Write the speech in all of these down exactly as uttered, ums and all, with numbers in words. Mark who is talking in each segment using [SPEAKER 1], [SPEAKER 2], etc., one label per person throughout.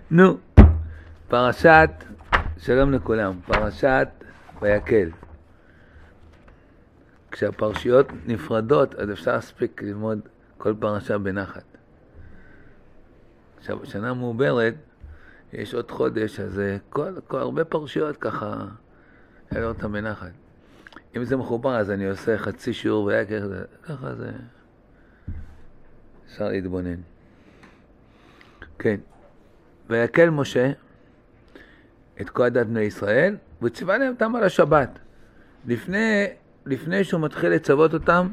[SPEAKER 1] נו, פרשת, שלום לכולם, פרשת ויקל. כשהפרשיות נפרדות, אז אפשר להספיק ללמוד כל פרשה בנחת. עכשיו, בשנה מעוברת, יש עוד חודש, אז כל, כל הרבה פרשיות ככה, יעלה אותם בנחת. אם זה מחובר, אז אני עושה חצי שיעור ויקל, ככה זה אפשר להתבונן. כן. ויקל משה את כל עדת בני ישראל, וציווה להם אותם על השבת. לפני, לפני שהוא מתחיל לצוות אותם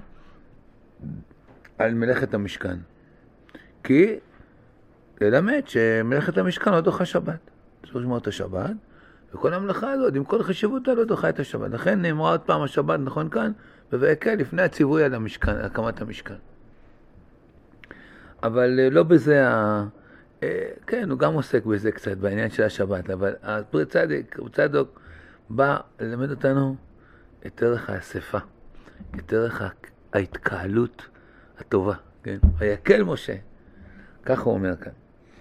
[SPEAKER 1] על מלאכת המשכן. כי ללמד שמלאכת המשכן לא דוחה שבת. צריך לשמור את השבת, וכל המלאכה הזאת, עם כל חשיבותה, לא דוחה את השבת. לכן נאמרה עוד פעם השבת, נכון כאן, ויקל לפני הציווי על המשכן, על הקמת המשכן. אבל לא בזה ה... כן, הוא גם עוסק בזה קצת, בעניין של השבת, אבל הפרי צדק, צדוק, בא ללמד אותנו את ערך האספה, את ערך ההתקהלות הטובה, כן? ויקל משה, ככה הוא אומר כאן.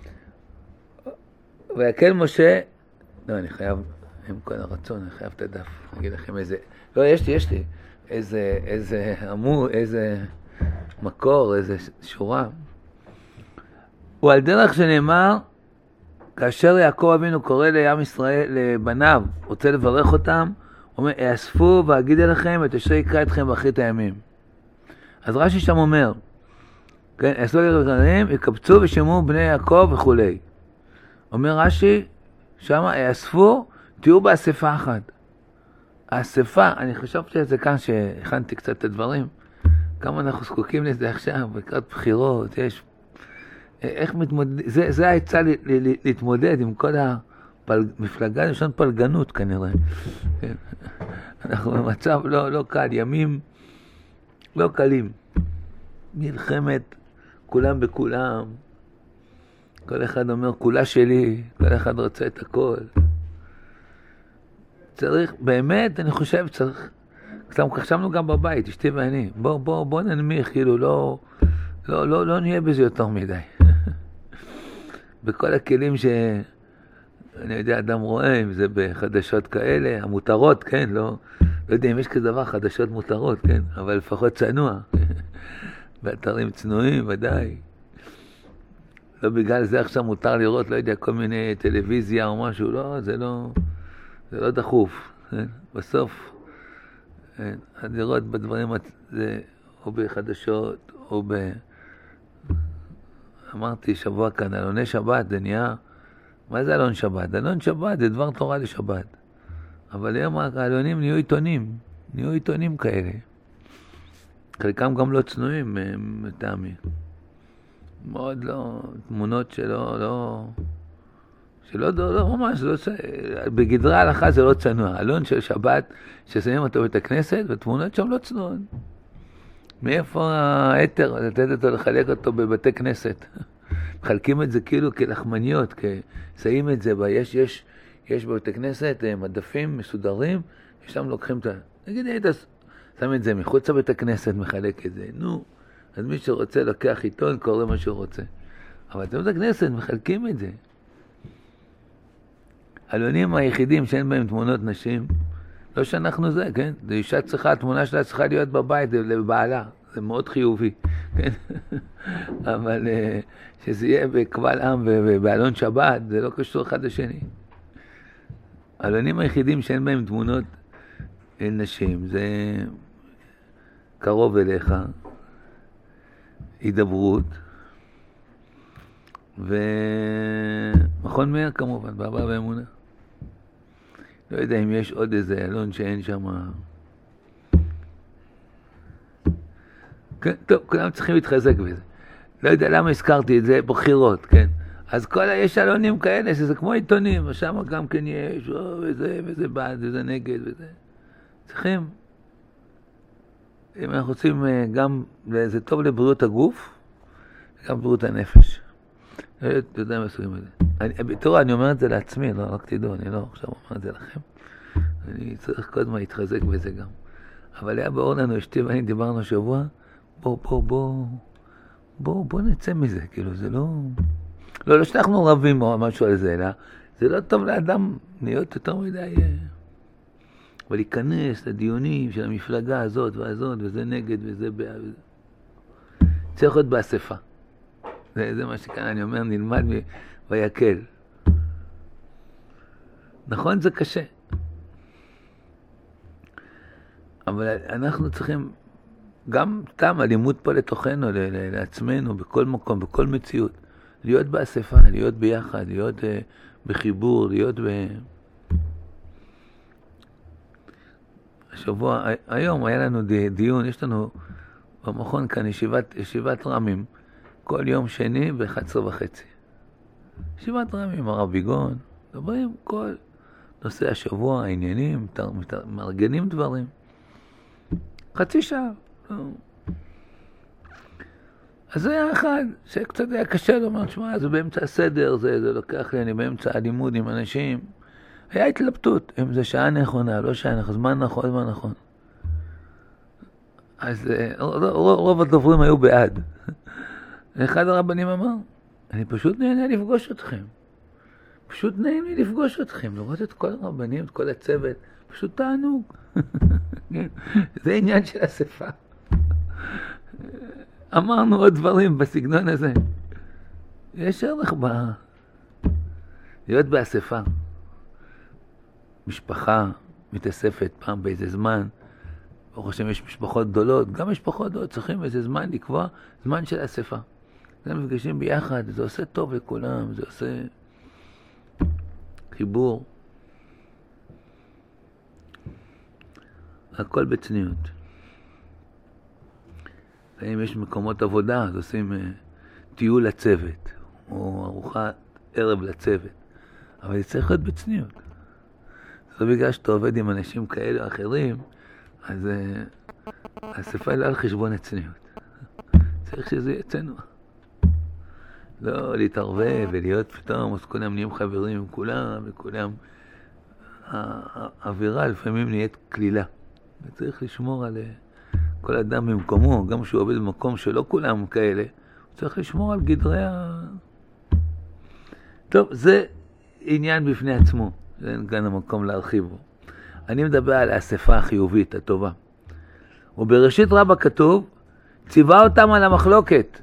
[SPEAKER 1] ויקל משה, לא, אני חייב, עם כל הרצון, אני חייב את הדף, אני אגיד לכם איזה, לא, יש לי, יש לי, איזה, איזה עמוד, איזה מקור, איזה שורה. הוא על דרך שנאמר, כאשר יעקב אבינו קורא לעם ישראל, לבניו, רוצה לברך אותם, הוא אומר, אספו ואגיד אליכם את אשר יקרא אתכם באחרית הימים. אז רש"י שם אומר, כן, אספו ואגיד יקבצו ושמעו בני יעקב וכו'. אומר רש"י, שם אספו, תהיו באספה אחת. האספה, אני חשבתי על זה כאן שהכנתי קצת את הדברים, כמה אנחנו זקוקים לזה עכשיו, בקראת בחירות, יש איך מתמודד, זה, זה העצה להתמודד עם כל המפלגה, יש לנו פלגנות כנראה. כן. אנחנו במצב לא, לא קל, ימים לא קלים. מלחמת, כולם בכולם. כל אחד אומר, כולה שלי, כל אחד רוצה את הכל. צריך, באמת, אני חושב, צריך, חשבנו גם בבית, אשתי ואני, בוא, בוא, בוא ננמיך, כאילו, לא, לא, לא, לא נהיה בזה יותר מדי. בכל הכלים שאני יודע, אדם רואה, אם זה בחדשות כאלה, המותרות, כן, לא, לא יודע אם יש כזה דבר, חדשות מותרות, כן, אבל לפחות צנוע. באתרים צנועים, ודאי. לא בגלל זה עכשיו מותר לראות, לא יודע, כל מיני טלוויזיה או משהו, לא, זה לא, זה לא דחוף. כן? בסוף, כן, לראות בדברים, זה או בחדשות, או ב... אמרתי שבוע כאן, אלוני שבת, זה נהיה... מה זה אלון שבת? אלון שבת זה דבר תורה לשבת. אבל היום האלונים נהיו עיתונים, נהיו עיתונים כאלה. חלקם גם לא צנועים, מטעמי. מאוד לא... תמונות שלא... לא... שלא לא, לא ממש, לא, בגדרי ההלכה זה לא צנוע. אלון של שבת, ששמים אותו בית הכנסת, ותמונות שם לא צנועות. מאיפה היתר, לתת אותו, לחלק אותו בבתי כנסת? מחלקים את זה כאילו כלחמניות, שמים את זה, יש, יש, יש בבתי כנסת מדפים מסודרים, ושם לוקחים את ה... נגיד, היית שם את זה מחוץ לבית הכנסת, מחלק את זה. נו, אז מי שרוצה לקח עיתון, קורא מה שהוא רוצה. אבל בבית הכנסת מחלקים את זה. אלונים היחידים שאין בהם תמונות נשים, לא שאנחנו זה, כן? זו אישה צריכה, התמונה שלה צריכה להיות בבית, לבעלה. זה מאוד חיובי, כן? אבל שזה יהיה בקבל עם ובאלון שבת, זה לא קשור אחד לשני. אלונים היחידים שאין בהם תמונות נשים, זה קרוב אליך, הידברות, ומכון מאיר כמובן, באהבה ואמונה. לא יודע אם יש עוד איזה אלון שאין שם... כן, טוב, כולם צריכים להתחזק בזה. לא יודע למה הזכרתי את זה, בחירות, כן. אז כל, יש אלונים כאלה שזה כמו עיתונים, ושם גם כן יש, או, וזה, וזה בעד, וזה נגד, וזה. צריכים, אם אנחנו רוצים גם, זה טוב לבריאות הגוף, גם לבריאות הנפש. לא יודע מה עושים את זה. תראו, אני אומר את זה לעצמי, לא, רק תדעו, אני לא עכשיו אומר את זה לכם. אני צריך קודם להתחזק בזה גם. אבל היה באור לנו, אשתי ואני דיברנו שבוע, בוא, בוא, בוא, בוא, בוא נצא מזה, כאילו, זה לא... לא, לא שאנחנו רבים או משהו על זה, אלא זה לא טוב לאדם להיות יותר מדי, אבל להיכנס לדיונים של המפלגה הזאת והזאת, וזה נגד וזה בעד. צריך להיות באספה. זה, זה מה שכאן אני אומר, נלמד ויקל. נכון, זה קשה. אבל אנחנו צריכים גם תם הלימוד פה לתוכנו, לעצמנו, בכל מקום, בכל מציאות. להיות באספה, להיות ביחד, להיות uh, בחיבור, להיות ב... השבוע, היום היה לנו דיון, יש לנו במכון כאן ישיבת, ישיבת רמים, כל יום שני ב-אחת עשרה וחצי. ישיבת רמים, הרב ביגון, מדברים כל נושא השבוע, העניינים, מארגנים דברים. חצי שעה. אז זה היה אחד שקצת היה קשה לומר, שמע, זה באמצע הסדר, זה, זה לוקח לי, אני באמצע הלימוד עם אנשים. היה התלבטות, אם זה שעה נכונה, לא שעה נכונה, זמן נכון, זמן נכון. אז רוב, רוב הדוברים היו בעד. אחד הרבנים אמר, אני פשוט נהנה לפגוש אתכם. פשוט נעים לי לפגוש אתכם, לראות את כל הרבנים, את כל הצוות, פשוט תענוג. זה עניין של אספה. אמרנו עוד דברים בסגנון הזה. יש ערך ב... להיות באספה. משפחה מתאספת פעם באיזה זמן. ברוך השם יש משפחות גדולות, גם משפחות גדולות צריכים איזה זמן לקבוע, זמן של אספה. זה מפגשים ביחד, זה עושה טוב לכולם, זה עושה חיבור. הכל בצניעות. אם יש מקומות עבודה, אז עושים uh, טיול לצוות, או ארוחת ערב לצוות. אבל זה צריך להיות בצניעות. זה בגלל שאתה עובד עם אנשים כאלה או אחרים, אז uh, האספה היא לא על חשבון הצניעות. צריך שזה יהיה צנוע. לא להתערבב ולהיות פתאום, אז כולם נהיים חברים עם כולם, וכולם... האווירה לפעמים נהיית כלילה. וצריך לשמור על... כל אדם במקומו, גם שהוא עובד במקום שלא כולם כאלה, הוא צריך לשמור על גדרי ה... טוב, זה עניין בפני עצמו, זה כאן המקום להרחיב בו. אני מדבר על האספה החיובית, הטובה. ובראשית רבה כתוב, ציווה אותם על המחלוקת.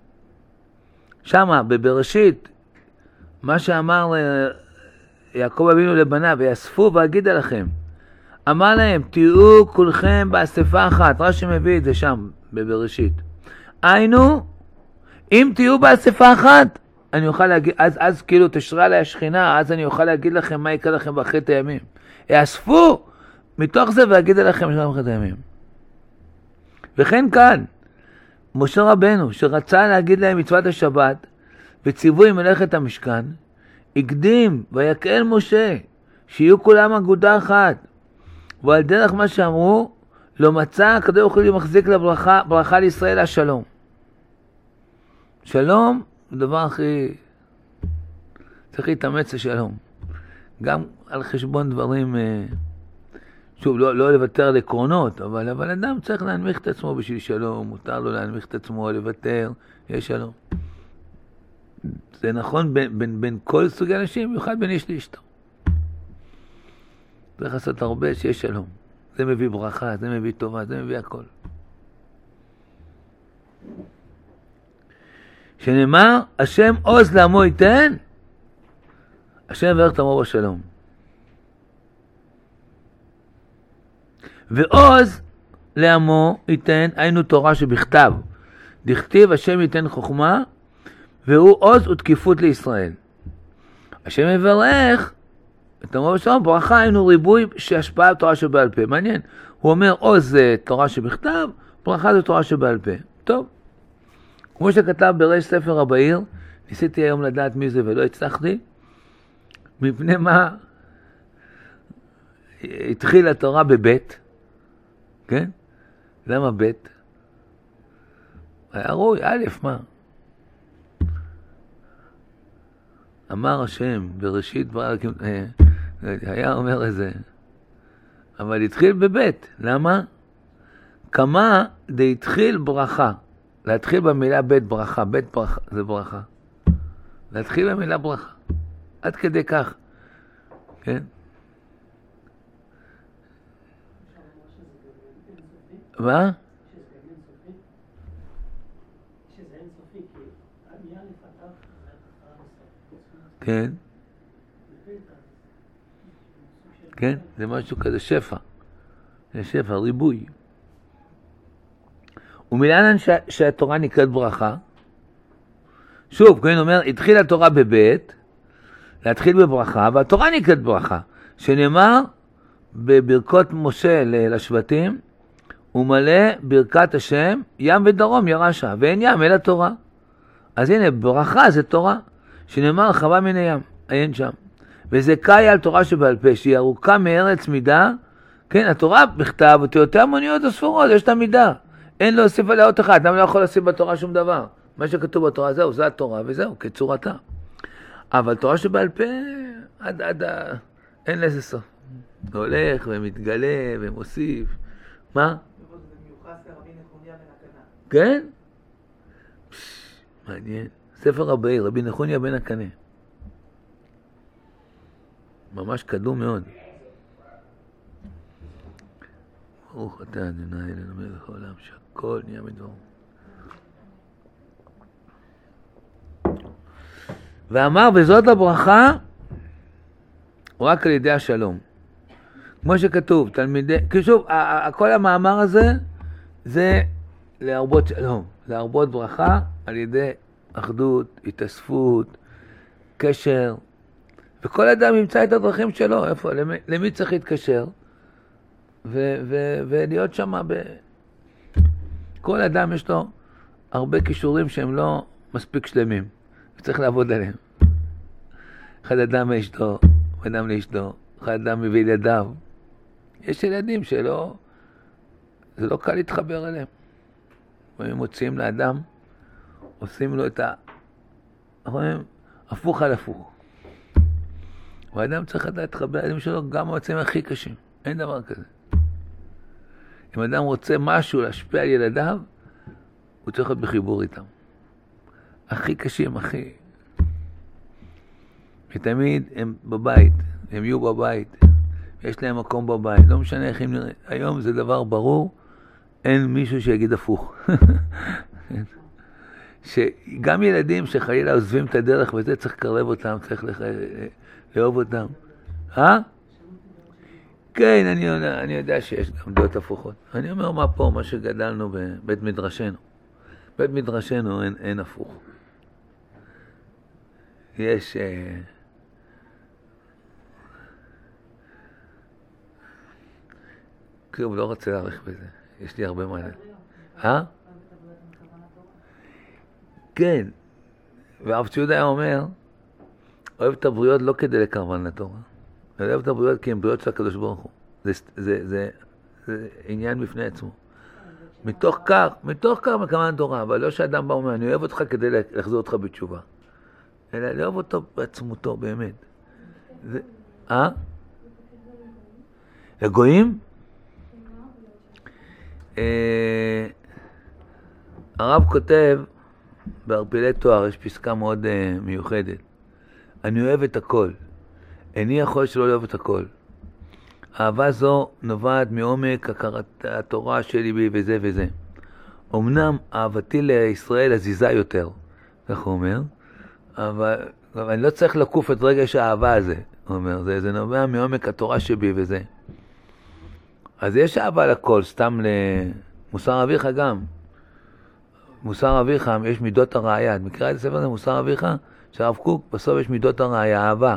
[SPEAKER 1] שמה, בבראשית, מה שאמר יעקב אבינו לבניו, ויאספו ואגיד עליכם, אמר להם, תהיו כולכם באספה אחת. רש"י מביא את זה שם, בבראשית. היינו, אם תהיו באספה אחת, אני אוכל להגיד, אז, אז כאילו תשרה עלי השכינה, אז אני אוכל להגיד לכם מה יקרה לכם באחרית הימים. יאספו מתוך זה ואגיד לכם שלום באחרית הימים. וכן כאן, משה רבנו, שרצה להגיד להם מצוות השבת, וציווי מלאכת המשכן, הקדים ויקהל משה, שיהיו כולם אגודה אחת. ועל דרך מה שאמרו, לא מצא הקדוש ברוך הוא מחזיק לברכה, ברכה לישראל השלום. שלום, זה הדבר הכי... צריך להתאמץ לשלום. גם על חשבון דברים, שוב, לא, לא לוותר על עקרונות, אבל, אבל אדם צריך להנמיך את עצמו בשביל שלום, מותר לו להנמיך את עצמו, לוותר, יש שלום. זה נכון בין, בין, בין כל סוגי אנשים, במיוחד בין איש לאשתו. צריך לעשות הרבה שיש שלום. זה מביא ברכה, זה מביא טובה, זה מביא הכל. שנאמר, השם עוז לעמו ייתן, השם יברך את עמו בשלום. ועוז לעמו ייתן, היינו תורה שבכתב. דכתיב השם ייתן חוכמה, והוא עוז ותקיפות לישראל. השם יברך את עמו בשלום, ברכה היינו ריבוי שהשפעה תורה שבעל פה. מעניין, הוא אומר עוז זה תורה שבכתב, ברכה זה תורה שבעל פה. טוב, כמו שכתב בראש ספר הבאיר, ניסיתי היום לדעת מי זה ולא הצלחתי, מפני מה התחילה התורה בבית, כן? למה בית? היה רואי, א', מה? אמר השם בראשית ברק, היה אומר איזה, אבל התחיל בבית. למה? כמה דה התחיל ברכה. להתחיל במילה בית ברכה, בית ברכה, זה ברכה. להתחיל במילה ברכה. עד כדי כך. כן? מה? כן. כן, זה משהו כזה שפע. זה שפע, ריבוי. ומילאנן שהתורה נקראת ברכה. שוב, כהן אומר, התחילה התורה בבית, להתחיל בברכה, והתורה נקראת ברכה, שנאמר בברכות משה לשבטים, הוא מלא ברכת השם, ים ודרום ירשה, ואין ים אלא תורה. אז הנה, ברכה זה תורה, שנאמר חווה מן הים, אין שם. וזה קאי על תורה שבעל פה, שהיא ארוכה מארץ מידה, כן, התורה בכתב, ותיאותיה מוניות הספורות, יש את המידה. אין להוסיף עליה עוד אחד, למה לא יכול להוסיף בתורה שום דבר? מה שכתוב בתורה זהו, זה התורה וזהו, כצורתה. אבל תורה שבעל פה, עד עד, אין לזה סוף. הוא הולך ומתגלה ומוסיף. מה? כן? מעניין. ספר הבאי, רבי נחוניה בן הקנה. ממש קדום מאוד. ברוך אתה אדוני אלוהינו מלך העולם שהכל נהיה בדברו. ואמר וזאת הברכה רק על ידי השלום. כמו שכתוב, תלמידי, כי שוב, כל המאמר הזה זה להרבות שלום, להרבות ברכה על ידי אחדות, התאספות, קשר, וכל אדם ימצא את הדרכים שלו, איפה, למי, למי צריך להתקשר, ו, ו, ולהיות שם ב... כל אדם יש לו הרבה קישורים שהם לא מספיק שלמים, וצריך לעבוד עליהם. אחד אדם לאשתו, אדם לאשתו, אחד אדם מביא ילדיו. יש ילדים שלא, זה לא קל להתחבר אליהם. הם מוציאים לאדם, עושים לו את ה... אומרים, הפוך על הפוך. והאדם צריך לדעת להתחבר לילדים שלו גם מוצאים הכי קשים. אין דבר כזה. אם אדם רוצה משהו להשפיע על ילדיו, הוא צריך להיות בחיבור איתם. הכי קשים, הכי... ותמיד הם בבית, הם יהיו בבית, יש להם מקום בבית, לא משנה איך הם נראה. היום זה דבר ברור, אין מישהו שיגיד הפוך. שגם ילדים שחלילה עוזבים את הדרך וזה צריך לקרב אותם, צריך לח... לאהוב אותם. אה? כן, אני יודע, אני יודע שיש גם דעות הפוכות. אני אומר מה פה, מה שגדלנו בבית מדרשנו. בית מדרשנו אין, אין הפוך. יש... כאילו, לא רוצה להעריך בזה. יש לי הרבה מעלה. אה? כן. והרב ציודה היה אומר, אוהב את הבריות לא כדי לקרבן לתורה. אוהב את הבריות כי הן בריות של הקדוש ברוך הוא. זה, זה, זה, זה עניין בפני עצמו. מתוך כך, מתוך כך מקרבן לתורה, אבל לא שאדם בא ואומר, אני אוהב אותך כדי לחזור אותך בתשובה. אלא לאהוב אותו בעצמותו, באמת. זה, אה? לגויים? אה, הרב כותב, בערפילי תואר, יש פסקה מאוד אה, מיוחדת. אני אוהב את הכל. איני יכול שלא לאהוב את הכל. אהבה זו נובעת מעומק הכרת התורה שלי בי וזה וזה. אמנם אהבתי לישראל עזיזה יותר, כך הוא אומר, אבל, אבל אני לא צריך לקוף את רגש האהבה הזה, הוא אומר, זה, זה נובע מעומק התורה שבי וזה. אז יש אהבה לכל, סתם למוסר אביך גם. מוסר אביך, יש מידות הראיה. את מכירה את הספר הזה, מוסר אביך? שהרב קוק, בסוף יש מידות הראיה, אהבה.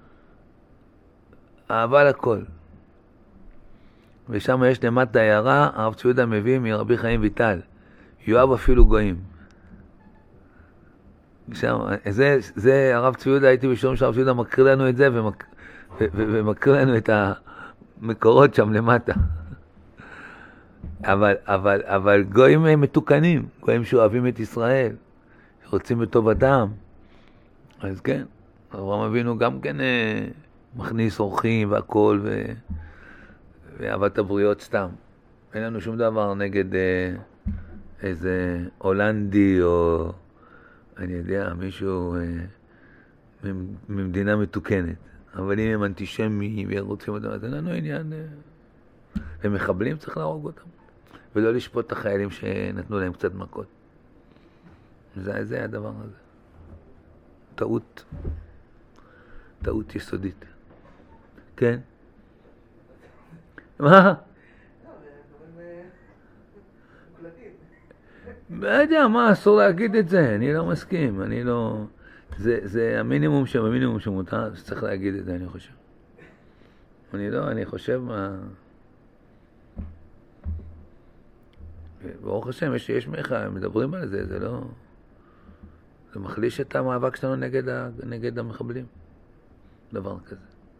[SPEAKER 1] אהבה לכל. ושם יש למטה הערה, הרב ציודה מביא מרבי חיים ויטל. יואב אפילו גויים. שם, זה, זה הרב ציודה, הייתי בשום שהרב ציודה מקריא לנו את זה, ומק, ו, ו, ומקריא לנו את המקורות שם למטה. אבל, אבל, אבל גויים הם מתוקנים, גויים שאוהבים את ישראל, שרוצים בטובתם. אז כן, אברהם אבינו גם כן אה, מכניס אורחים והכל, ו... ואהבת הבריות סתם. אין לנו שום דבר נגד אה, איזה הולנדי או אני יודע, מישהו אה, ממדינה מתוקנת. אבל אם הם אנטישמים ורוצים אותם, אז אין לנו עניין. הם מחבלים, צריך להרוג אותם. ולא לשפוט את החיילים שנתנו להם קצת מכות. זה, זה הדבר הזה. טעות. טעות יסודית. כן? מה? לא יודע, מה, אסור להגיד את זה, אני לא מסכים, אני לא... זה, זה המינימום שם, המינימום שמותר, שצריך להגיד את זה, אני חושב. אני לא, אני חושב מה... ברוך השם, יש, יש מיכה, מדברים על זה, זה לא... זה מחליש את המאבק שלנו נגד, ה, נגד המחבלים. דבר כזה.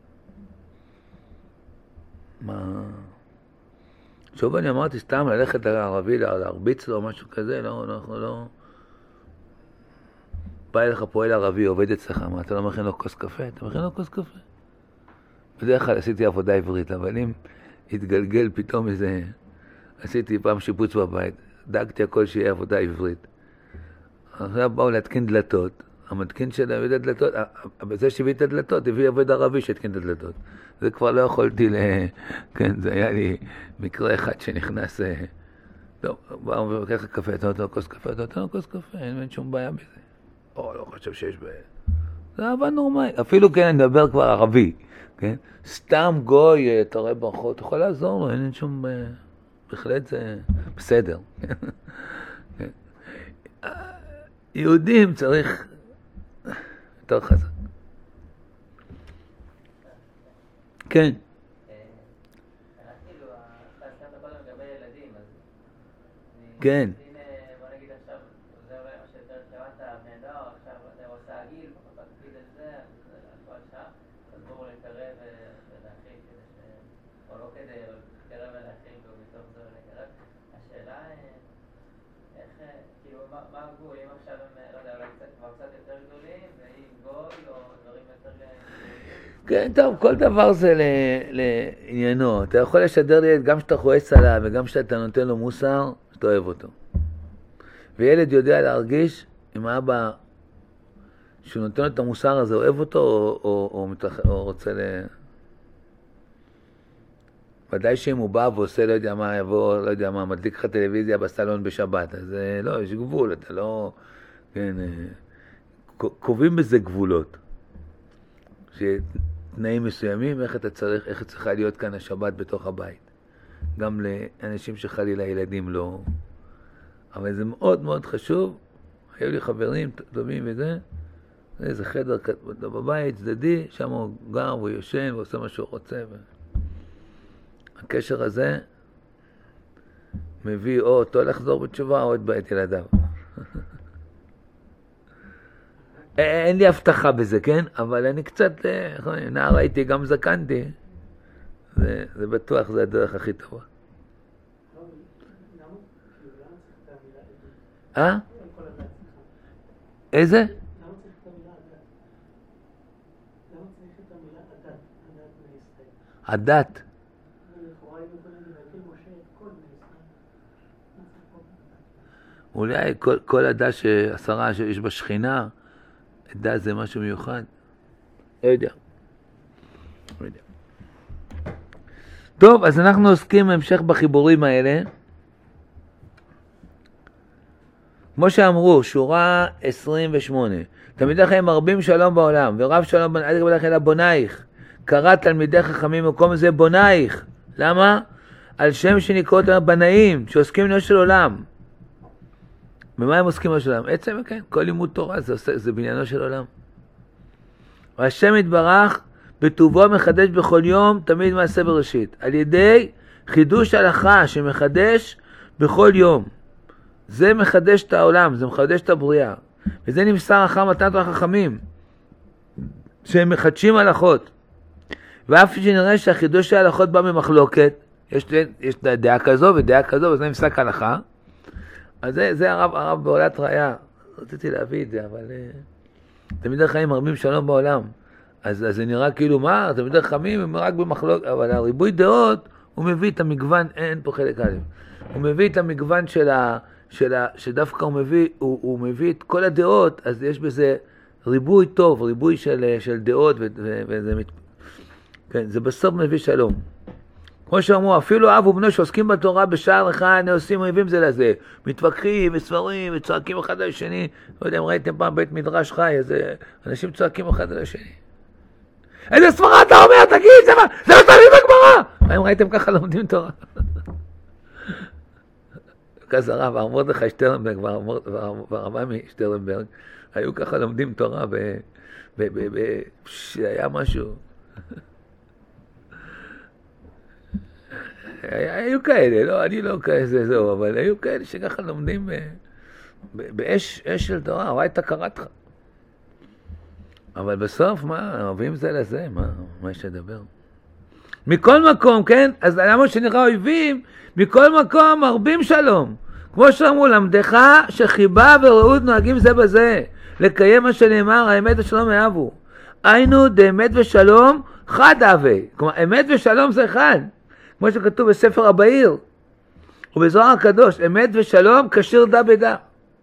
[SPEAKER 1] מה... שוב אני אמרתי סתם ללכת לערבי, להרביץ לו או משהו כזה, לא, אנחנו לא... בא אליך פועל ערבי, עובד אצלך, מה, אתה לא מכין לו כוס קפה? אתה מכין לו כוס קפה? בדרך כלל עשיתי עבודה עברית, אבל אם התגלגל פתאום איזה... עשיתי פעם שיפוץ בבית, דאגתי הכל שיהיה עבודה עברית. עכשיו באו להתקין דלתות, המתקין של הביא את הדלתות, בזה שהביא את הדלתות, הביא עובד ערבי שהתקין את הדלתות. זה כבר לא יכולתי ל... כן, זה היה לי מקרה אחד שנכנס... לא, באו ולוקח לך קפה, אתה נותן לו כוס קפה, אתה נותן לו כוס קפה, אין שום בעיה בזה. או, לא חושב שיש בעיה. זה אהבה נורמלי. אפילו כן, אני מדבר כבר ערבי, כן? סתם גוי, אתה רואה ברחוב, אתה יכול לעזור לו, אין שום... בהחלט זה בסדר. יהודים צריך יותר חזק. כן. כן.
[SPEAKER 2] בוא נגיד עכשיו, זה אולי מה שיותר קראת, בני נוער, עכשיו אתה עושה הגיל, פחות תקפיד על זה, על כל שעה, אז בואו לקרב ולהכין כדי ש... או לא כדי, אבל לקרב ולהכין ומתוך זה לקרב. השאלה, איך, כאילו, מה הגבול? אם עכשיו הם, לא יודע, אולי כבר קצת יותר גדולים, ואם גוי או דברים יותר גדולים?
[SPEAKER 1] כן, טוב, כל דבר זה לעניינו. אתה יכול לשדר לי גם שאתה חועס עליו וגם שאתה נותן לו מוסר, שאתה אוהב אותו. וילד יודע להרגיש אם האבא, שהוא נותן לו את המוסר הזה, אוהב אותו או, או, או, מתח... או רוצה ל... ודאי שאם הוא בא ועושה, לא יודע מה, יבוא, לא יודע מה, מדליק לך טלוויזיה בסלון בשבת, אז לא, יש גבול, אתה לא... כן, קובעים בזה גבולות. שתנאים מסוימים, איך אתה צריך, איך צריכה להיות כאן השבת בתוך הבית. גם לאנשים שחלילה ילדים לא... אבל זה מאוד מאוד חשוב. היו לי חברים טובים וזה, איזה חדר בבית צדדי, שם הוא גר והוא יושן ועושה מה שהוא רוצה. ו... הקשר הזה מביא או אותו לחזור בתשובה או את בית ילדיו. אין לי הבטחה בזה, כן? אבל אני קצת, נער הייתי, גם זקנתי. זה, זה בטוח, זה הדרך הכי טובה. אה? איזה?
[SPEAKER 3] למה צריך את המילה הדת? למה צריך את המילה הדת? הדת בני ישראל.
[SPEAKER 1] הדת?
[SPEAKER 3] ולכאורה היינו יכולים להגיד משה את כל בני ישראל.
[SPEAKER 1] אולי כל, כל הדת שעשרה שיש בה שכינה, דת זה משהו מיוחד. לא יודע. לא יודע. טוב, אז אנחנו עוסקים בהמשך בחיבורים האלה. כמו שאמרו, שורה עשרים ושמונה. תלמידי חיים מרבים שלום בעולם, ורב שלום בן עד קבלך אלא בונייך. קרא תלמידי חכמים במקום הזה בונייך. למה? על שם שנקרא אותם בנאים, שעוסקים בנו של עולם. במה הם עוסקים בנו של עולם? עצם, כן, כל לימוד תורה זה, עושה, זה בניינו של עולם. והשם יתברך בטובו מחדש בכל יום תמיד מעשה בראשית. על ידי חידוש הלכה שמחדש בכל יום. זה מחדש את העולם, זה מחדש את הבריאה. וזה נמסר אחר מתנת החכמים, שהם מחדשים הלכות. ואף שנראה שהחידוש ההלכות בא ממחלוקת, יש, יש דעה כזו ודעה כזו, וזה נמסק הלכה. אז זה, זה הרב, הרב בעולת ראיה. רציתי להביא את זה, אבל... תלמידי חיים מרבים שלום בעולם. אז, אז זה נראה כאילו מה? תלמידי חכמים הם רק במחלוקת, אבל הריבוי דעות, הוא מביא את המגוון, אין פה חלק א'. הוא מביא את המגוון של ה... שלה, שדווקא הוא מביא, הוא, הוא מביא את כל הדעות, אז יש בזה ריבוי טוב, ריבוי של, של דעות, ו, ו, וזה מת... כן, זה בסוף מביא שלום. כמו שאמרו, אפילו אב ובנו שעוסקים בתורה בשער אחד, עושים אויבים זה לזה. מתווכחים וספרים וצועקים אחד על השני. לא יודע אם ראיתם פעם בית מדרש חי, אז אנשים צועקים אחד על השני. איזה ספרה אתה אומר, תגיד, זה מה, זה לא תמיד בגמרא! האם ראיתם ככה לומדים תורה? כזה הרב, הרב מרדכי שטרנברג והרבמי שטרנברג, היו ככה לומדים תורה, היה משהו. היו כאלה, לא, אני לא כאלה, זהו, אבל היו כאלה שככה לומדים באש של תורה, רואה את הכרת לך. אבל בסוף, מה, אוהבים זה לזה, מה, מה יש לדבר? מכל מקום, כן? אז למה שנראה אויבים? מכל מקום מרבים שלום. כמו שאמרו, למדך שחיבה ורעות נוהגים זה בזה. לקיים מה שנאמר, האמת ושלום אהבו. היינו דאמת ושלום חד אהבי. כלומר, אמת ושלום זה אחד. כמו שכתוב בספר הבאיר. ובזוהר הקדוש, אמת ושלום כשיר דה בדה.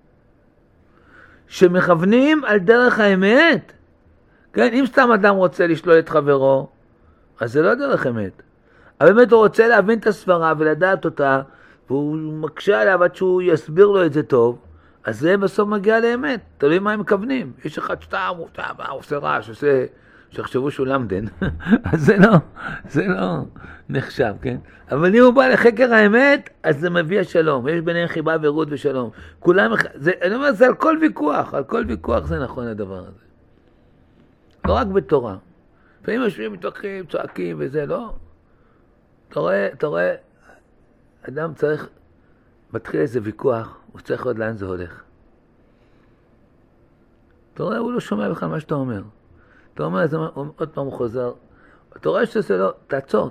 [SPEAKER 1] שמכוונים על דרך האמת. כן, אם סתם אדם רוצה לשלול את חברו, אז זה לא דרך אמת. אבל באמת הוא רוצה להבין את הסברה ולדעת אותה, והוא מקשה עליו עד שהוא יסביר לו את זה טוב, אז זה בסוף מגיע לאמת. תלוי מה הם מכוונים. יש אחד שטעם, הוא טעם, הוא עושה רעש, עושה, שחשבו שהוא למדן. אז זה לא, זה לא נחשב, כן? אבל אם הוא בא לחקר האמת, אז זה מביא השלום. יש ביניהם חיבה ורעות ושלום. כולם, זה, אני אומר, זה על כל ויכוח, על כל ויכוח זה נכון הדבר הזה. לא רק בתורה. לפעמים יושבים, מתווכחים, צועקים וזה, לא. אתה רואה, אתה רואה, אדם צריך, מתחיל איזה ויכוח, הוא צריך עוד לאן זה הולך. אתה רואה, הוא לא שומע בכלל מה שאתה אומר. אתה אומר, זה, עוד פעם הוא חוזר. אתה רואה שזה לא, תעצור.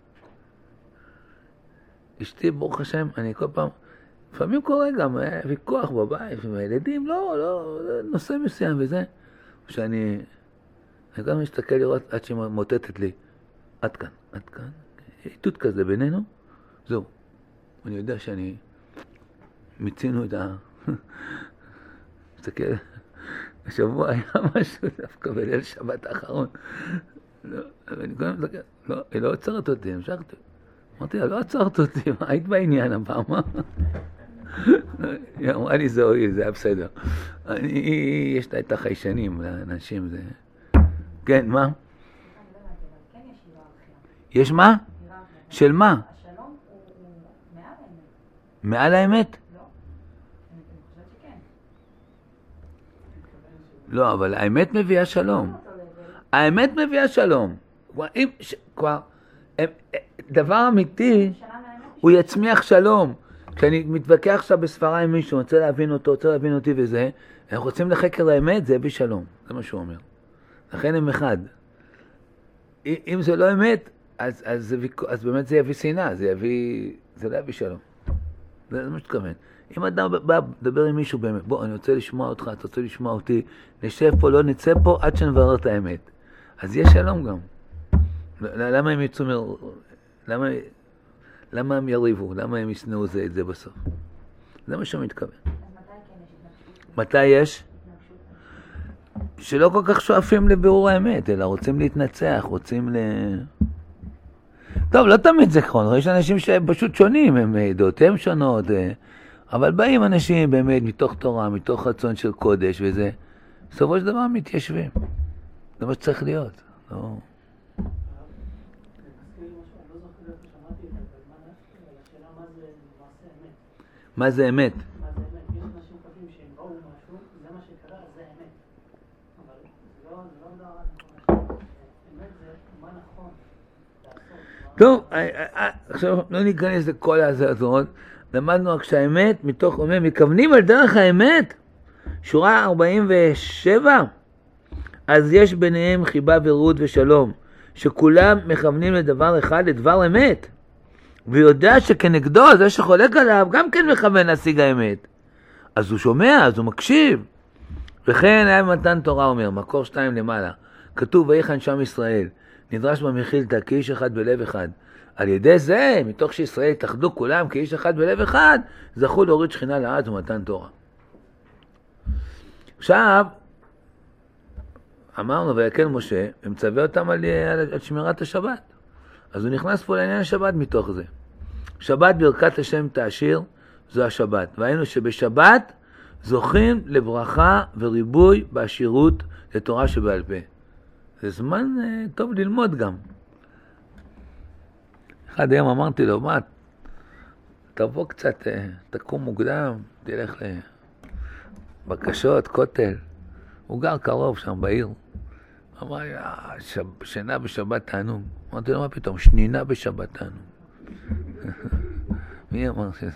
[SPEAKER 1] אשתי, ברוך השם, אני כל פעם, לפעמים קורה גם ויכוח בבית עם הילדים, לא, לא, נושא מסוים וזה. שאני, אני גם מסתכל לראות עד שהיא מוטטת לי. עד כאן, עד כאן. איתות כזה בינינו. זהו. אני יודע שאני מיצינו את ה... מסתכל, השבוע היה משהו דווקא בליל שבת האחרון. לא, אני קודם מסתכל, לא, היא לא עצרת אותי, המשכתי. אמרתי לה, לא עצרת אותי, מה היית בעניין הפעם? היא אמרה לי, זה הועיל, זה היה בסדר. אני, יש לה את החיישנים לאנשים, זה... כן, מה? יש מה? של מה?
[SPEAKER 4] השלום הוא מעל האמת.
[SPEAKER 1] מעל האמת?
[SPEAKER 4] לא. אני חושבת שכן.
[SPEAKER 1] לא, אבל האמת מביאה שלום. האמת מביאה שלום. כבר, אם, כבר, דבר אמיתי, הוא יצמיח שלום. כשאני מתווכח עכשיו בספרה עם מישהו, רוצה להבין אותו, רוצה להבין אותי וזה, אנחנו רוצים לחקר האמת, זה יביא שלום. זה מה שהוא אומר. לכן הם אחד. אם זה לא אמת, אז, אז, זה, אז באמת זה יביא שנאה, זה יביא, זה לא יביא שלום. זה מה שתכוון. אם אדם בא לדבר עם מישהו באמת, בוא, אני רוצה לשמוע אותך, אתה רוצה לשמוע אותי, נשב פה, לא נצא פה עד שנברר את האמת. אז יש שלום גם. למה הם יצאו מ... למה, למה הם יריבו? למה הם ישנאו זה את זה בסוף? זה מה שהוא מתכוון.
[SPEAKER 4] אז מתי כן יש התנגשות?
[SPEAKER 1] מתי יש? שלא כל כך שואפים לבירור האמת, אלא רוצים להתנצח, רוצים ל... טוב, לא תמיד זה נכון, יש אנשים שהם פשוט שונים, הם דעותיהם שונות, אבל באים אנשים באמת מתוך תורה, מתוך רצון של קודש וזה, בסופו של דבר מתיישבים. זה מה שצריך להיות. לא... מה זה אמת? טוב, עכשיו לא ניכנס לכל הזאת, למדנו רק שהאמת מתוך אומר, מכוונים על דרך האמת, שורה ארבעים ושבע, אז יש ביניהם חיבה ורעות ושלום, שכולם מכוונים לדבר אחד, לדבר אמת, ויודע שכנגדו, זה שחולק עליו, גם כן מכוון להשיג האמת. אז הוא שומע, אז הוא מקשיב. וכן היה במתן תורה אומר, מקור שתיים למעלה, כתוב ויחן שם ישראל, נדרש במחילתא כאיש אחד בלב אחד. על ידי זה, מתוך שישראל התאחדו כולם כאיש אחד בלב אחד, זכו להוריד שכינה לארץ ומתן תורה. עכשיו, אמרנו, ויקל משה, ומצווה אותם על, על, על שמירת השבת. אז הוא נכנס פה לעניין השבת מתוך זה. שבת ברכת השם תעשיר, זו השבת. והיינו שבשבת זוכים לברכה וריבוי בעשירות לתורה שבעל פה. זה זמן uh, טוב ללמוד גם. אחד היום אמרתי לו, מה, תבוא קצת, uh, תקום מוקדם, תלך לבקשות, כותל. הוא גר קרוב שם בעיר. אמר לי, שב, שינה בשבת תענוג. אמרתי לו, מה פתאום? שנינה בשבת תענוג. מי אמר שזה?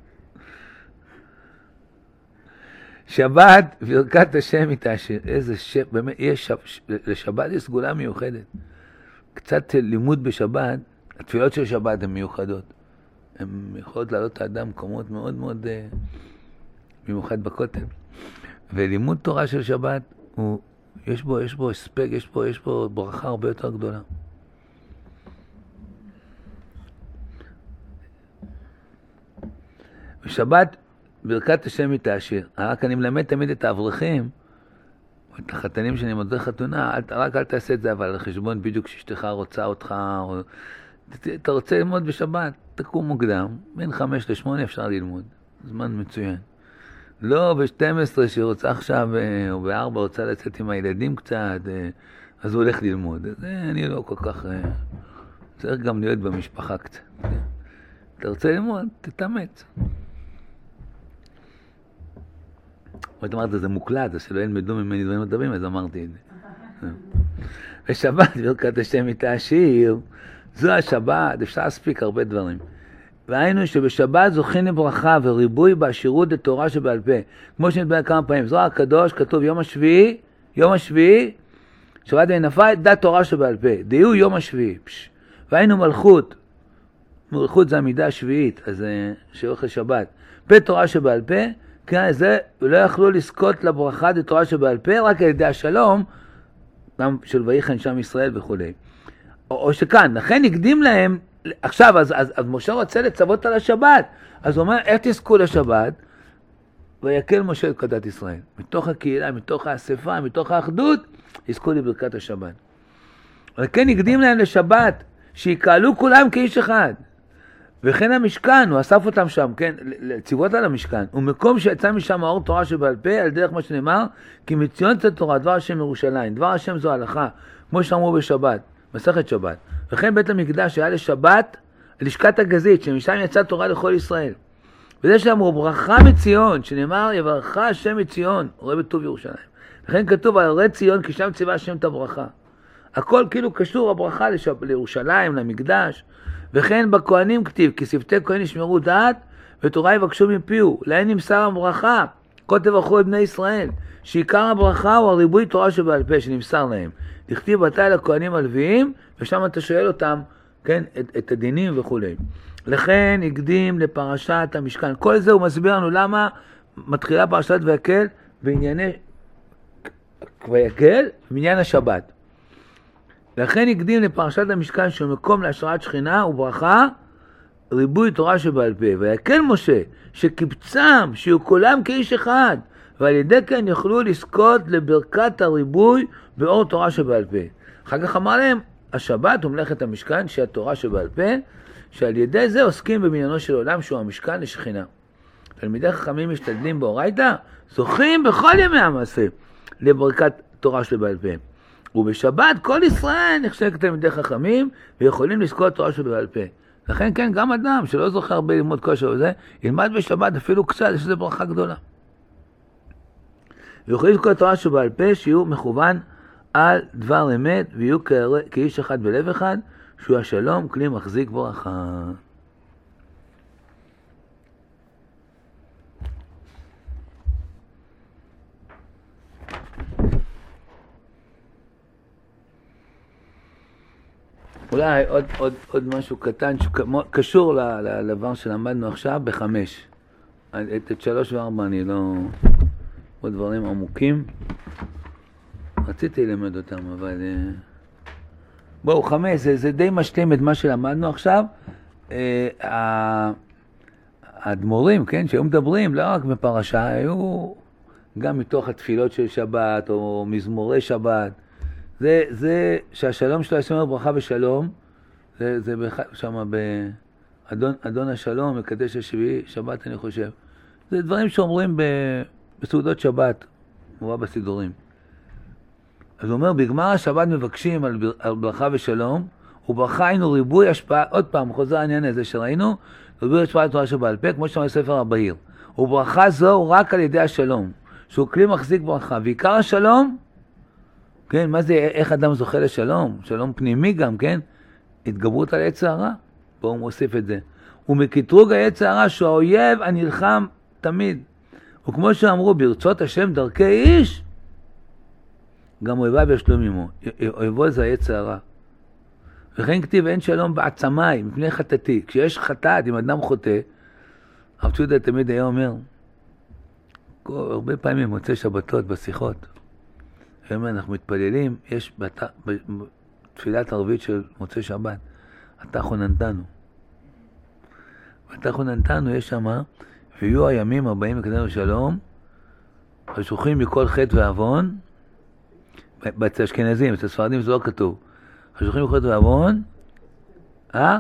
[SPEAKER 1] שבת, ברכת השם מתעשיר. איזה שם, באמת, יש שב, לשבת יש סגולה מיוחדת. קצת לימוד בשבת, התפילות של שבת הן מיוחדות. הן יכולות לעלות את האדם מקומות מאוד מאוד מיוחד בכותל. ולימוד תורה של שבת, הוא, יש בו, יש בו הספק, יש בו, יש בו ברכה הרבה יותר גדולה. בשבת, ברכת השם מתעשיר. רק אני מלמד תמיד את האברכים, את החתנים שאני מודד חתונה, אל, רק אל תעשה את זה, אבל על חשבון בדיוק שאשתך רוצה אותך, או, אתה רוצה ללמוד בשבת, תקום מוקדם, בין חמש לשמונה אפשר ללמוד, זמן מצוין. לא ב-שתים עשרה שרוצה עכשיו, או ב-ארבע רוצה לצאת עם הילדים קצת, אז הוא הולך ללמוד. זה אני לא כל כך, צריך גם להיות במשפחה קצת. אתה רוצה ללמוד, תתאמץ. ואת אמרת, זה מוקלט, אז שלא ילמדו ממני דברים מדברים, אז אמרתי את זה. ושבת, ברכת השם מתעשיר, זו השבת, אפשר להספיק הרבה דברים. והיינו שבשבת זוכים לברכה וריבוי בעשירות לתורה שבעל פה. כמו שנדבר כמה פעמים, זוהר הקדוש כתוב יום השביעי, יום השביעי, שבת ונפל, דת תורה שבעל פה. דיהו יום השביעי. פש. והיינו מלכות, מלכות זה המידה השביעית, אז שאוכל שבת. פה תורה שבעל פה, כן, זה, ולא יכלו לזכות לברכה לתורה שבעל פה, רק על ידי השלום, גם של ויחן שם ישראל וכו'. או, או שכאן, לכן הקדים להם, עכשיו, אז, אז, אז משה רוצה לצוות על השבת, אז הוא אומר, איך תזכו לשבת? ויקל משה את קדת ישראל. מתוך הקהילה, מתוך האספה, מתוך האחדות, יזכו לברכת השבת. וכן הקדים להם לשבת, שיקהלו כולם כאיש אחד. וכן המשכן, הוא אסף אותם שם, כן, לציוות על המשכן. ומקום שיצא משם האור תורה שבעל פה, על דרך מה שנאמר, כי מציון צאת תורה, דבר השם ירושלים. דבר השם זו הלכה, כמו שאמרו בשבת, מסכת שבת. וכן בית המקדש היה לשבת, לשכת הגזית, שמשם יצא תורה לכל ישראל. וזה שאמרו ברכה מציון, שנאמר יברך השם מציון, רואה בטוב ירושלים. וכן כתוב על הרי ציון, כי שם ציווה השם את הברכה. הכל כאילו קשור הברכה לשב, לירושלים, למקדש. וכן בכהנים כתיב, כי שפתי כהן ישמרו דעת, ותורה יבקשו מפיהו. להם נמסר הברכה, כה תברכו את בני ישראל, שעיקר הברכה הוא הריבוי תורה שבעל פה, שנמסר להם. תכתיב אתה אל הכהנים הלוויים, ושם אתה שואל אותם, כן, את, את הדינים וכו'. לכן הקדים לפרשת המשכן. כל זה הוא מסביר לנו למה מתחילה פרשת ויקל בענייני ויקל בעניין השבת. לכן הקדים לפרשת המשכן שהוא מקום להשראת שכינה וברכה, ריבוי תורה שבעל פה. ויקל משה שקיבצם שיהיו כולם כאיש אחד, ועל ידי כן יוכלו לזכות לברכת הריבוי באור תורה שבעל פה. אחר כך אמר להם, השבת הוא מלאכת המשכן שהיא התורה שבעל פה, שעל ידי זה עוסקים במניינו של עולם שהוא המשכן לשכינה. תלמידי חכמים משתדלים באורייתא, זוכים בכל ימי המעשה לברכת תורה שבעל פה. ובשבת כל ישראל נחשב כתלמידי חכמים ויכולים לזכות תורה שבעל פה. לכן כן, גם אדם שלא זוכה הרבה ללמוד כל שבוע זה, ילמד בשבת אפילו קצת, יש לזה ברכה גדולה. ויכולים לזכות תורה שבעל פה שיהיו מכוון על דבר אמת ויהיו כאיש אחד בלב אחד, שהוא השלום כלי מחזיק ברכה. אולי עוד, עוד, עוד משהו קטן שקשור לדבר שלמדנו עכשיו בחמש. את, את שלוש וארבע אני לא... עוד דברים עמוקים. רציתי ללמד אותם, אבל... בואו, חמש, זה, זה די משלים את מה שלמדנו עכשיו. האדמו"רים, כן, שהיו מדברים, לא רק בפרשה, היו גם מתוך התפילות של שבת, או מזמורי שבת. זה, זה שהשלום שלו ישמר ברכה ושלום, זה, זה שם באדון, אדון השלום, מקדש השביעי, שבת אני חושב. זה דברים שאומרים ב, בסעודות שבת, מובא בסידורים. אז הוא אומר, בגמר השבת מבקשים על, על ברכה ושלום, וברכה היינו ריבוי השפעה, עוד פעם, חוזר העניין הזה שראינו, ריבוי השפעה לתורה שבעל פה, כמו שאומר ספר הבהיר. וברכה זו רק על ידי השלום, שהוא כלי מחזיק ברכה, ועיקר השלום, כן, מה זה, איך אדם זוכה לשלום? שלום פנימי גם, כן? התגברות על עץ הרע, פה הוא מוסיף את זה. ומקטרוג העץ הרע, שהוא האויב הנלחם תמיד. וכמו שאמרו, ברצות השם דרכי איש, גם אויביו ישלום עמו. אויבו זה העץ הרע. וכן כתיב אין שלום בעצמי, מפני חטאתי. כשיש חטאת, אם אדם חוטא, הרב צ'ודה תמיד היה אומר, הרבה פעמים מוצא שבתות בשיחות, ואומר, אנחנו מתפללים, יש בת... בתפילת ערבית של מוצא שבת, אתה חוננתנו. ואתה חוננתנו יש שם, ויהיו הימים הבאים לקדם לשלום, חשוכים מכל חטא ועוון, אצל אשכנזים, אצל ספרדים זה לא כתוב, חשוכים מכל חטא ועוון, אה?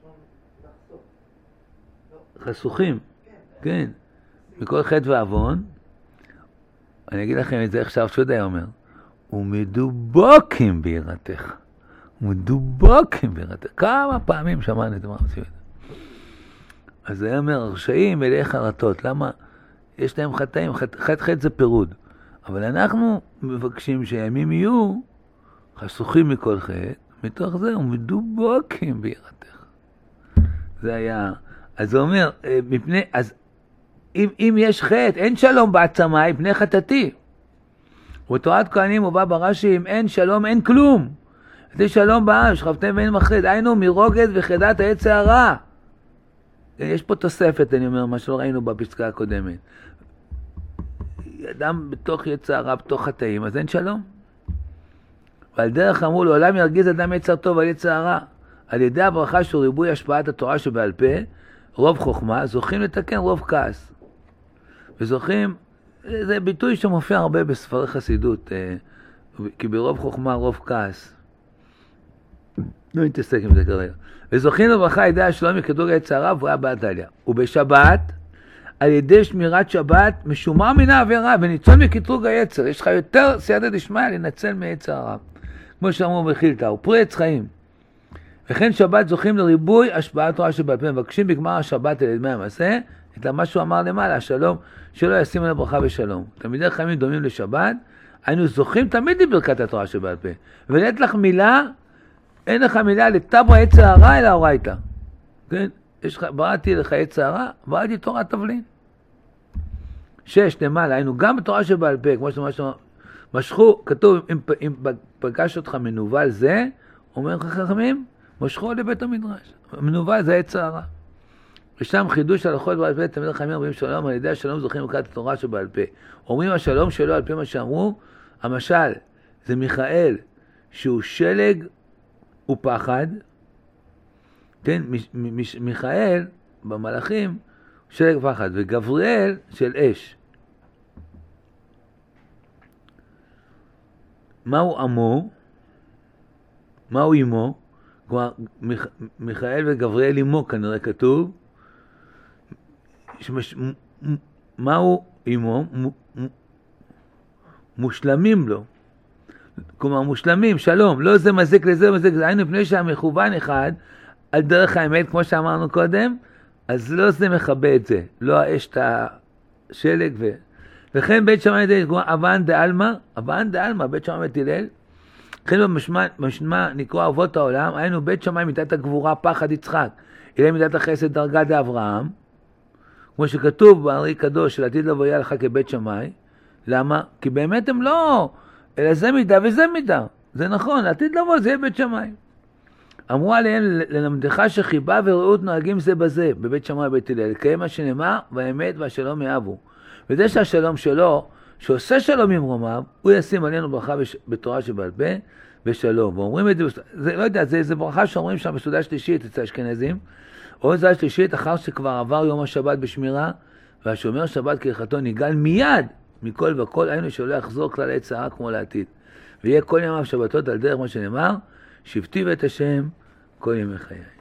[SPEAKER 1] חסוכים, כן, מכל חטא ועוון, אני אגיד לכם את זה איך שהרב צ'ודה אומר, ומדובוקים בירתך, ומדובוקים בירתך, כמה פעמים שמענו את מה רב צ'ודה. אז זה אומר, הרשעים מלאי חרטות, למה? יש להם חטאים, חטא חטא, חטא זה פירוד, אבל אנחנו מבקשים שהימים יהיו חסוכים מכל חטא, מתוך זה ומדובוקים בירתך. זה היה, אז זה אומר, מפני, אז אם, אם יש חטא, אין שלום בעצמי, פני חטאתי. ובתורת כהנים הוא בא ברש"י, אם אין שלום, אין כלום. זה שלום בעם, שכבתם ואין מחריד, היינו מרוגז וחדת העץ הרע. יש פה תוספת, אני אומר, מה שלא ראינו בפסקה הקודמת. אדם בתוך יצר הרע, בתוך חטאים, אז אין שלום. ועל דרך אמרו, לעולם ירגיז אדם יצר טוב על יצר הרע. על ידי הברכה של ריבוי השפעת התורה שבעל פה, רוב חוכמה, זוכים לתקן רוב כעס. וזוכים, זה ביטוי שמופיע הרבה בספרי חסידות, כי ברוב חוכמה רוב כעס. לא נתעסק עם זה כרגע. וזוכים לברכה על ידי השלום יקדור עץ הרע ובראה בעדליה. ובשבת, על ידי שמירת שבת, משומר מן העבירה וניצול מקטרוג היצר. יש לך יותר סייעתא דשמיא לנצל מעץ הרע. כמו שאמרו בחילתא, הוא פרי עץ חיים. וכן שבת זוכים לריבוי השפעת תורה שבעל פה, מבקשים בגמר השבת על ידי המעשה, את מה שהוא אמר למעלה, השלום, שלא ישים על ברכה ושלום. תלמידי חכמים דומים לשבת, היינו זוכים תמיד לברכת התורה שבעל פה. ולעת לך מילה, אין לך מילה לטבע עץ הרע אלא אורייתא. כן? יש לך, בראתי לך עץ הרע, בראתי תורת תבלין. שש, למעלה, היינו גם בתורה שבעל פה, כמו שאומר, משכו, כתוב, אם, אם פגש אותך מנוול זה, אומר לך חכמים, משכו לבית המדרש. מנוול זה עץ הרע. ושם חידוש הלכות בעל פה, תמיד חכמים אומרים שלום, על ידי השלום זוכים לברכת התורה שבעל פה. אומרים השלום שלו על פי מה שאמרו, המשל, זה מיכאל, שהוא שלג ופחד, כן, מיכאל במלאכים, שלג ופחד, וגבריאל של אש. מהו עמו? מהו עמו? כלומר, מיכאל וגבריאל עמו כנראה כתוב, שמש, מהו עמו? מושלמים לו. כלומר, מושלמים, שלום, לא זה מזיק לזה, מזיק לזה, היינו פני שהמכוון אחד, על דרך האמת, כמו שאמרנו קודם, אז לא זה מכבה את זה, לא האש את השלג ו... וכן בית שמאי די, אבן דאלמה, אבן דאלמה, בית שמאי תילל, לכן במשמע נקרא אבות העולם, היינו בית שמאי מידת הגבורה, פחד יצחק, אלא מידת החסד דרגה דאברהם, כמו שכתוב בארי קדוש, של עתיד לבוא יהיה לך כבית שמאי, למה? כי באמת הם לא, אלא זה מידה וזה מידה, זה נכון, עתיד לבוא זה יהיה בית שמאי. אמרו עליהם ללמדך שחיבה ורעות נוהגים זה בזה, בבית שמאי ובית הלל, לקיים מה שנאמר, והאמת והשלום יאהבו. וזה שהשלום שלו, שעושה שלום עם רומיו, הוא ישים עלינו ברכה בש... בתורה שבעל פה, ושלום. ואומרים את זה, זה לא יודע, זה איזה ברכה שאומרים שם בסעודה שלישית אצל האשכנזים, או בסעודה שלישית אחר שכבר עבר יום השבת בשמירה, והשומר שבת כהלכתו ניגל מיד, מכל וכל, היינו שלא יחזור כלל עת צרה כמו לעתיד. ויהיה כל ימיו שבתות על דרך מה שנאמר, שבתי ואת השם כל ימי חיי.